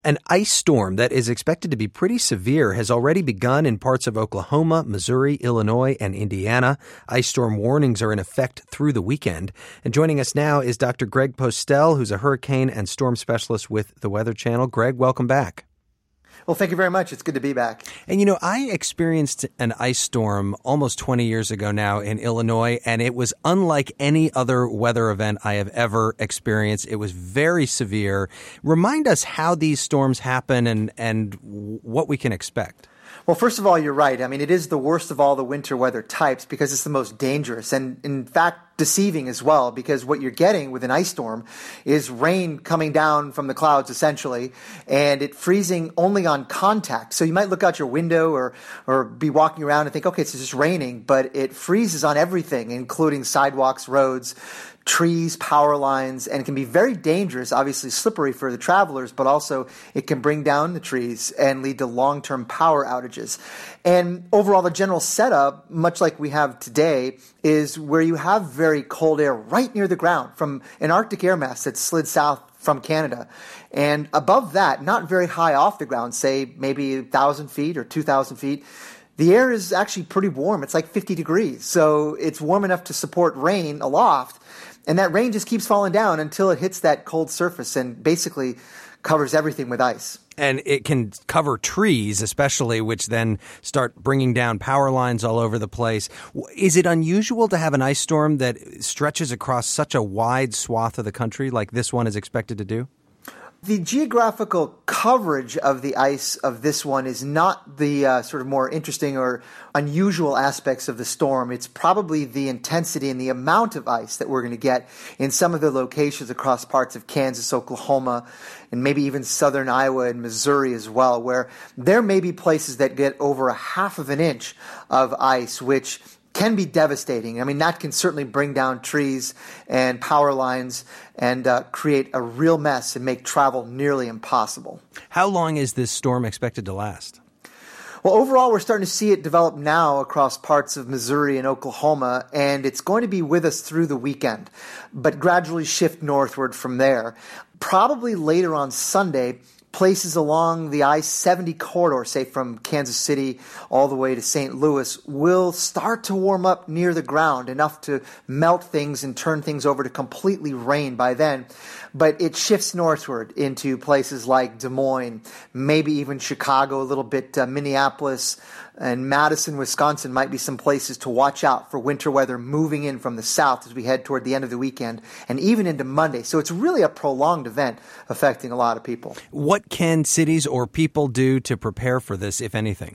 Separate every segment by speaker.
Speaker 1: An ice storm that is expected to be pretty severe has already begun in parts of Oklahoma, Missouri, Illinois, and Indiana. Ice storm warnings are in effect through the weekend. And joining us now is Dr. Greg Postel, who's a hurricane and storm specialist with the Weather Channel. Greg, welcome back.
Speaker 2: Well, thank you very much. It's good to be back.
Speaker 1: And, I experienced an ice storm almost 20 years ago now in Illinois, and it was unlike any other weather event I have ever experienced. It was very severe. Remind us how these storms happen and what we can expect.
Speaker 2: Well, first of all, you're right. I mean, it is the worst of all the winter weather types because it's the most dangerous and, in fact, deceiving as well, because what you're getting with an ice storm is rain coming down from the clouds, essentially, and it freezing only on contact. So you might look out your window or be walking around and think, okay, it's just raining, but it freezes on everything, including sidewalks, roads, trees, power lines, and it can be very dangerous, obviously slippery for the travelers, but also it can bring down the trees and lead to long-term power outages. And overall, the general setup, much like we have today, is where you have very cold air right near the ground from an Arctic air mass that slid south from Canada. And above that, not very high off the ground, say maybe 1,000 feet or 2,000 feet, the air is actually pretty warm. It's like 50 degrees. So it's warm enough to support rain aloft. And that rain just keeps falling down until it hits that cold surface and basically covers everything with ice.
Speaker 1: And it can cover trees, especially, which then start bringing down power lines all over the place. Is it unusual to have an ice storm that stretches across such a wide swath of the country like this one is expected to do?
Speaker 2: The geographical coverage of the ice of this one is not the sort of more interesting or unusual aspects of the storm. It's probably the intensity and the amount of ice that we're going to get in some of the locations across parts of Kansas, Oklahoma, and maybe even southern Iowa and Missouri as well, where there may be places that get over a half of an inch of ice, which can be devastating. I mean, that can certainly bring down trees and power lines and create a real mess and make travel nearly impossible.
Speaker 1: How long is this storm expected to last?
Speaker 2: Well, overall, we're starting to see it develop now across parts of Missouri and Oklahoma, and it's going to be with us through the weekend, but gradually shift northward from there. Probably later on Sunday, places along the I-70 corridor, say from Kansas City all the way to St. Louis, will start to warm up near the ground, enough to melt things and turn things over to completely rain by then. But it shifts northward into places like Des Moines, maybe even Chicago, a little bit Minneapolis, and Madison, Wisconsin might be some places to watch out for winter weather moving in from the south as we head toward the end of the weekend and even into Monday. So it's really a prolonged event affecting a lot of people.
Speaker 1: What can cities or people do to prepare for this, if anything?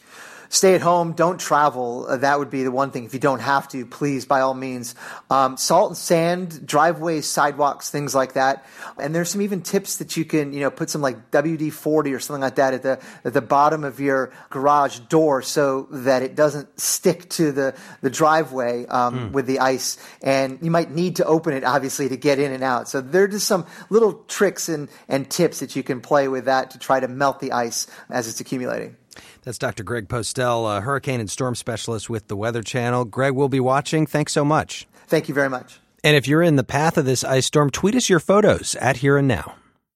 Speaker 2: Stay at home. Don't travel. That would be the one thing. If you don't have to, please, by all means. Salt and sand, driveways, sidewalks, things like that. And there's some even tips that you can, put some like WD-40 or something like that at the bottom of your garage door so that it doesn't stick to the driveway with the ice. And you might need to open it, obviously, to get in and out. So there are just some little tricks and tips that you can play with that to try to melt the ice as it's accumulating.
Speaker 1: That's Dr. Greg Postel, a hurricane and storm specialist with the Weather Channel. Greg, we'll be watching. Thanks so much.
Speaker 2: Thank you very much.
Speaker 1: And if you're in the path of this ice storm, tweet us your photos at Here and Now.